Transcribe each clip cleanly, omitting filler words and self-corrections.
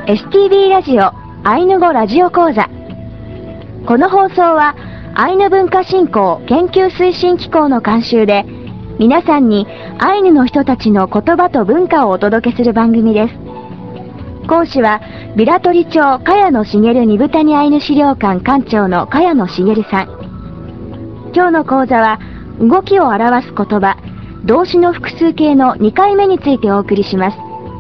STB ラジオアイヌ語ラジオ講座。この放送はアイヌ文化振興研究推進機構の監修で、皆さんにアイヌの人たちの言葉と文化をお届けする番組です。講師はビラトリ町茅野茂二部谷アイヌ資料館館長の茅野茂さん。今日の講座は動きを表す言葉、動詞の複数形の2回目についてお送りします。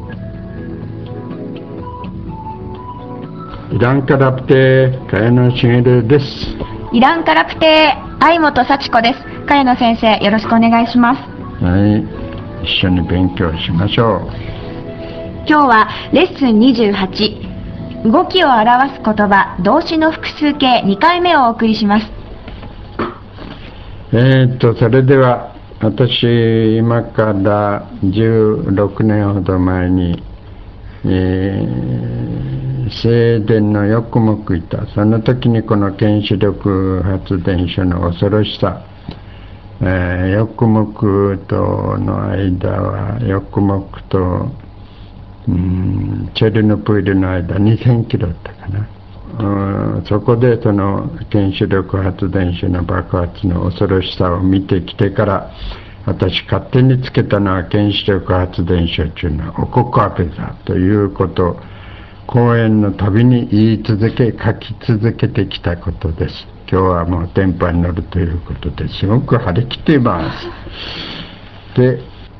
イランカラプテ茅野茂です。 イランカラプテ相本幸子です。茅野先生、よろしくお願いします。 はい、一緒に勉強しましょう。 今日はレッスン28、動きを表す言葉、動詞の複数形2回目をお送りします。 それでは私、今から16年ほど前に、正殿の翼木いた。その時にこの原子力発電所の恐ろしさ、翼木との間は翼木とチェルノプイリの間2000キロだったかな。そこでその原子力発電所の爆発の恐ろしさを見てきてから、私勝手につけたのは原子力発電所というのはオココアペザということを講演のたびに言い続け書き続けてきたことです。今日はもう電波に乗るということですごく張り切っています。で、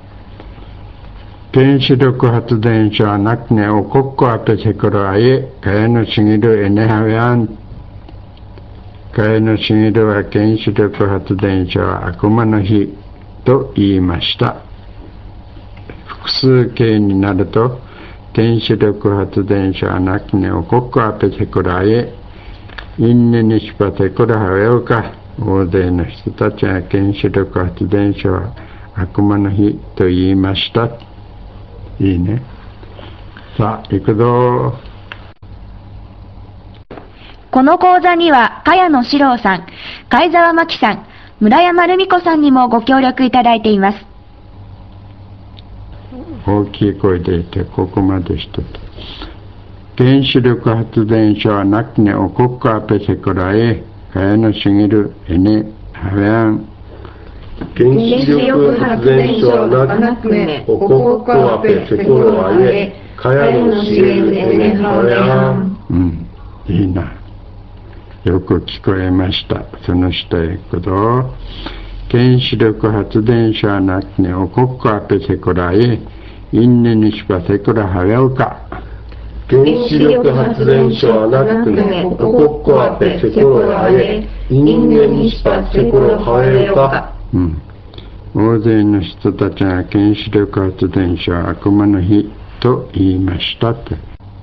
原子力発電所はなくねおこっこあぺせころあえかやのしぎるえねはべあんかやのしぎるは原子力発電所は悪魔の日と言いました。複数形になると原子力発電所はなくねおこっこあぺせころあえ因ねにしぱせころはべおか。大勢の人たちは原子力発電所は悪魔の日と言いました。いいね。さあ、行くぞ。 この講座には、茅野史郎さん、貝沢真紀さん、村山留美子さんにもご協力いただいています。 大きい声で言って、ここまでしてて。原子力発電所はなくねおこっこあぺせこらえ、茅野茂るえねはべあん。 原子力発電所はなくねおこっこあぺせころあえ茅野茂るえねはべあん。 いいな。よく聞こえました。その下へ行くぞ。原子力発電所はなくねおこっこあぺせこらえ因ねにしぱせこらはべおか。 原子力発電所はなくねおこっこあぺせころあえ因ねにしぱせころはべおか。 大勢の人たちが原子力発電所は悪魔の日と言いましたと。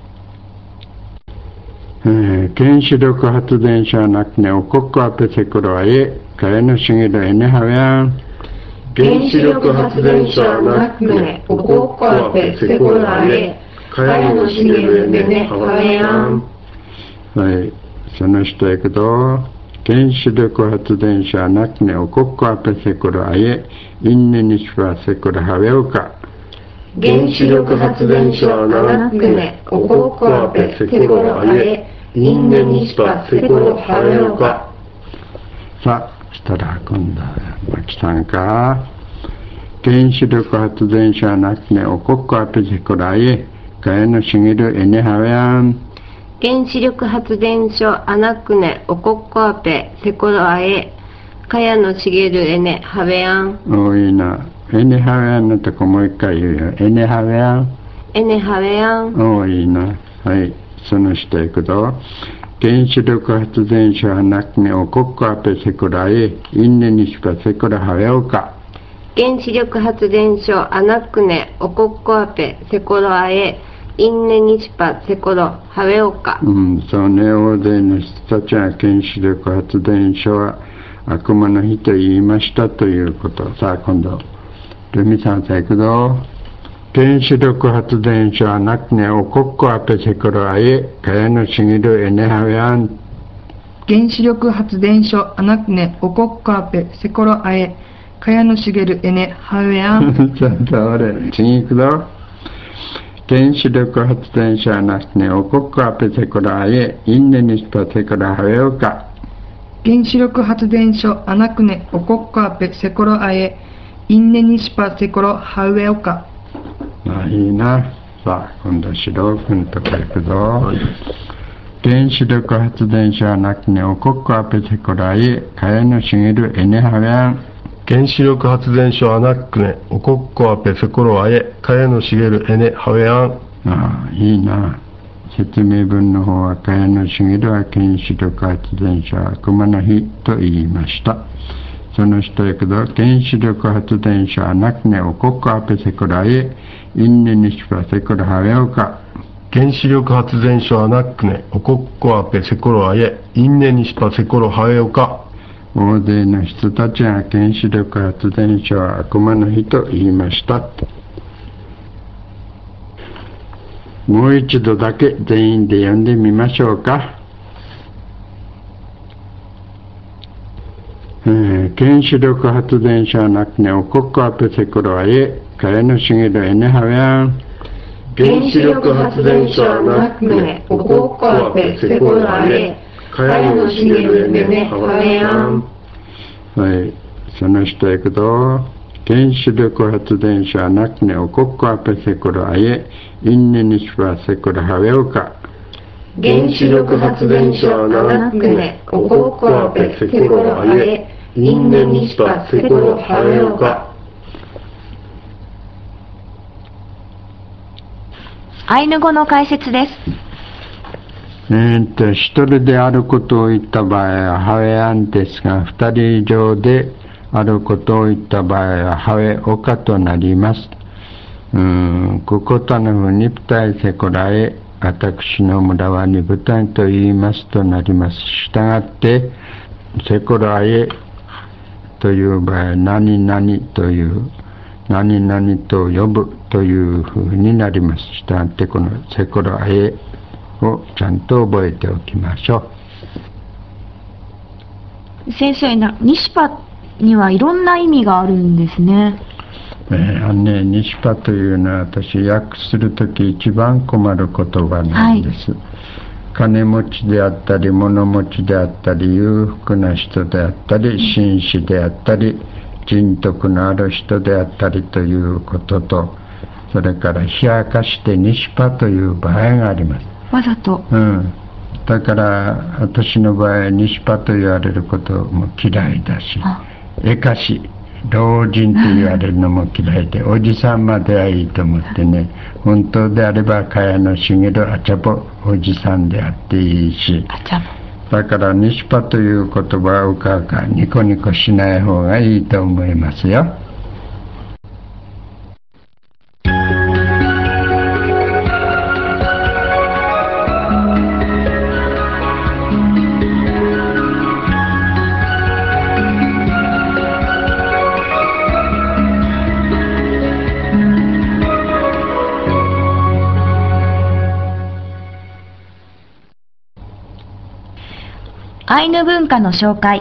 原子力発電所はなくねおこっこあぺせころあえかやのしぎるえねはべあん。 原子力発電所はなくねおこっこあぺせころあえかやのしぎるえねはべあん。 はい、その下へ行くぞ。原子力発電所はなくねおこっこあぺせころあえ因ねにしぱせころはべおか。 原子力発電所はなくねおこっこあぺせころあえ因ねにしぱせころはべおか。 さあ、したら今度は真紀さんか。原子力発電所はなくねおこっこあぺせころあえかやのしぎるえねはべあん。 原子力発電所あなくねおこっこあぺせころあえ茅野茂るえねはべあん。 おいいな。えねはべあんのとこもう一回言うよ。えねはべあん。 えねはべあん。 おいいな。はい、その下行くぞ。原子力発電所はなくねおこっこあぺせこらえ因ねにしぱせこらはべおか。 原子力発電所あなくねおこっこあぺせころあえ因ねにしぱせころはべおか。 そうね。大勢の人たちは原子力発電所は悪魔の日と言いましたということ。さあ今度ルミさんさあ行くぞ。原子力発電所はなくねおこっこあぺせころあえかやのしぎるえねはべあん。 原子力発電所あなくねおこっこあぺせころあえかやのしげるえねはべあん。 そうだ、俺次行くぞ。 原子力発電所はなくね、おこっこあぺせこらあえ、いんねにしぱせこらはようか。 原子力発電所アナクネオコッコアペセコロアエインネニシパセコロハウエオカ。 まあいいな。さあ、今度指導君とか行くぞ。原子力発電所はなくね、おこっこあぺせこらあえ、かやのしげるえねはやん。 原子力発電所アナックネおこっこあぺせころあえかやのしげるえねはべやん。 ああ、いいな。説明文の方は、かやのしげるは原子力発電所は熊の日と言いました。その下へくど、原子力発電所はなくねおこっこあぺせこらえ、いんねにしぱせこらはようか。 原子力発電所アナックネおこっこあぺせころあえいんねにしぱせころはようか。 大勢の人たちが原子力発電所は悪魔の日と言いました。もう一度だけ全員で読んでみましょうか。原子力発電所はなくねおこっこあぺせころあえかやのしげるえねはやん。 原子力発電所はなくねおこっこあぺせころあえかやのしげるえねはべやん。 はい、その下へ行くと、原子力発電所はなくねおこっこあぺせころあえいんねにしぱせころはべおか。 原子力発電所はなくねおこっこあぺせころあえいんねにしぱせころはべおか。 アイヌ語の解説です。 一人であることを言った場合はハウェアンですが、二人以上であることを言った場合はハウェオカとなります。ここたのふにぷたいせこらえ、私の村はにぶたいと言いますとなります。したがって、せこらえという場合、何々という、何々と呼ぶというふうになります。したがって、このせこらえをちゃんと覚えておきましょ先生、ニシパにはいろんな意味があるんですね。 ニシパというのは私訳するとき一番困る言葉なんです。はい、金持ちであったり物持ちであったり裕福な人であったり紳士であったり人徳のある人であったりということと、それから冷やかしてニシパという場合があります。 わざと。 だから私の場合ニシパと言われることも嫌いだし、えかし老人と言われるのも嫌いで、おじさんまではいいと思ってね、本当であればかやのしげるあちゃぼおじさんであっていいし、だからニシパという言葉はうかうかニコニコしない方がいいと思いますよ。 アイヌ文化の紹介。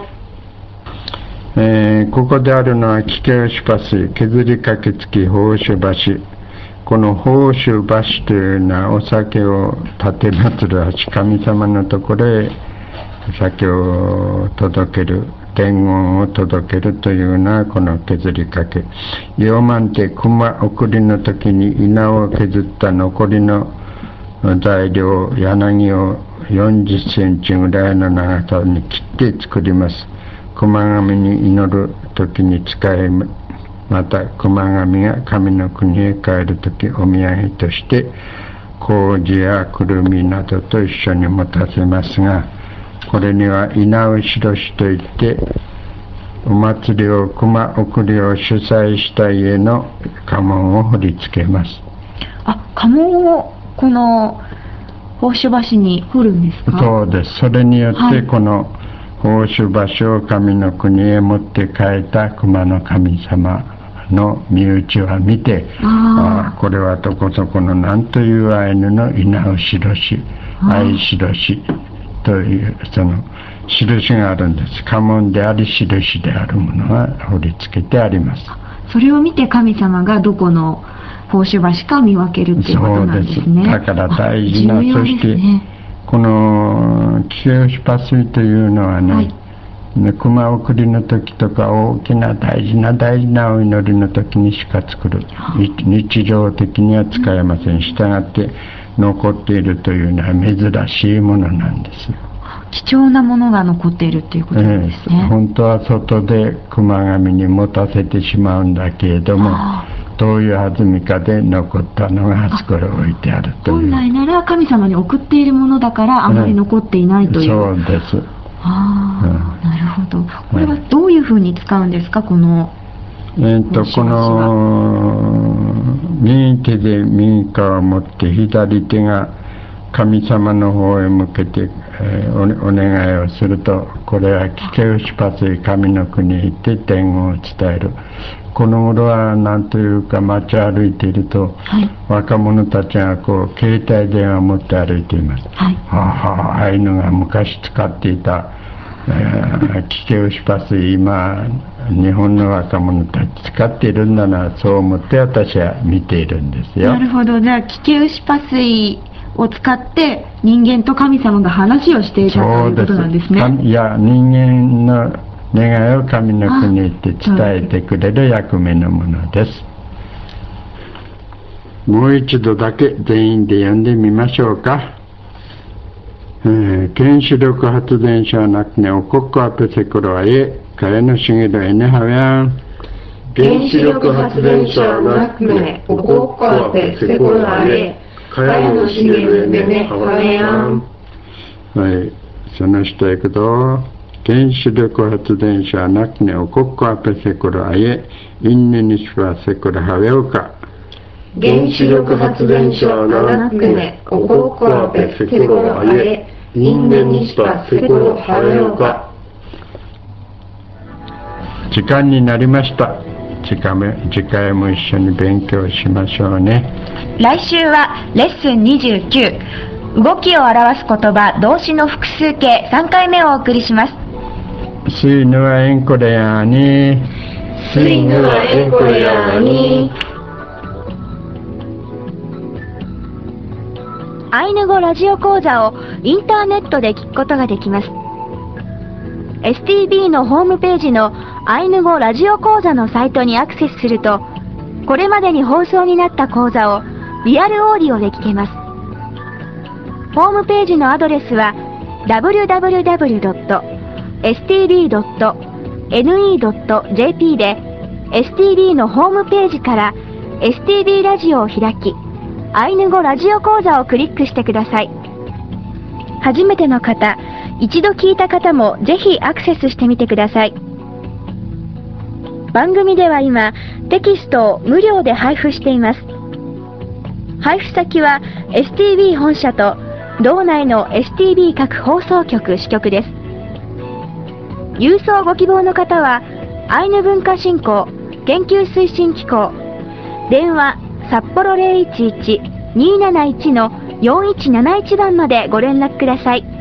ここであるのはキケオシパス削りかけつき宝珠橋。この宝珠橋というのはお酒を立て祭る神様のところへお酒を届ける、伝言を届けるというのはこの削りかけ。ヨマンテ熊送りの時に稲を削った残りの材料、柳を40センチぐらいの長さに切って作ります。熊神に祈る時に使い、また熊神が神の国へ帰る時お土産として麹やくるみなどと一緒に持たせますが、これには稲をしろしといってお祭りを熊送りを主催した家の家紋を彫り付けます。 家紋をこの宝珠橋に彫るんですか？ そうです。それによってこの宝珠橋を神の国へ持って帰った熊の神様の身内は見て、これはどこそこの何というアイヌの稲をしろし、愛しろしというその印があるんです。家紋であり印であるものが彫り付けてあります。 それを見て神様がどこの甲州橋か見分けるっていうことなんですね。 だから大事な、 重要そしてですね。 この桔梗吉波水というのはね、 はい熊送りの時とか大きな大事なお祈りの時にしか作る、日常的には使えません。したがって残っているというのは珍しいものなんです。 貴重なものが残っているっていうことなんですね。 本当は外で熊神に持たせてしまうんだけれども、どういう弾みかで残ったのがあそこに置いてあるという。 本来なら神様に送っているものだからあまり残っていないという。 そうです。 なるほど。これはどういうふうに使うんですか、このこの右手で右側を持って左手が神様の方へ向けて、お願いをすると、これは桔梗吉波水神の国へ行って伝言を伝える。この頃は何というか、街を歩いていると、若者たちがこう携帯電話を持って歩いています。ああいうのが昔使っていた桔梗吉波水、今日本の若者たち使っているんだな、そう思って私は見ているんですよ。 なるほど。じゃあ桔梗吉波水を使って人間と神様が話をしていたということなんですね。 いや、人間の願いを神の国へ行って伝えてくれる役目のものです。もう一度だけ全員で読んでみましょうか。原子力発電所はなくねおこっこあぺせころあえかやのしげるえねはやん。 原子力発電所はなくねおこっこあぺせころあえかやのしげるえねはやん。 はい、その下へ行くと、原子力発電所はなくねおこっこあぺせころあえいんねにしはせころはやおか。 原子力発電所はなくねおこっこあぺせころあえいんねにしぱせころはやおか。 時間になりました。次回も一緒に勉強しましょうね。 来週はレッスン29、動きを表す言葉動詞の複数形3回目をお送りします。 スイヌはエンコレヤーに、 スイヌはエンコレヤーに。 アイヌ語ラジオ講座をインターネットで聞くことができます。STB のホームページのアイヌ語ラジオ講座のサイトにアクセスすると、これまでに放送になった講座をリアルオーディオで聞けます。ホームページのアドレスは www.stb.ne.jp で STB のホームページから STB ラジオを開き、アイヌ語ラジオ講座をクリックしてください。初めての方、一度聞いた方もぜひアクセスしてみてください。番組では今、テキストを無料で配布しています。配布先は STB 本社と道内の STB 各放送局支局です。郵送ご希望の方は、アイヌ文化振興研究推進機構、電話札幌 011-271-4171 番までご連絡ください。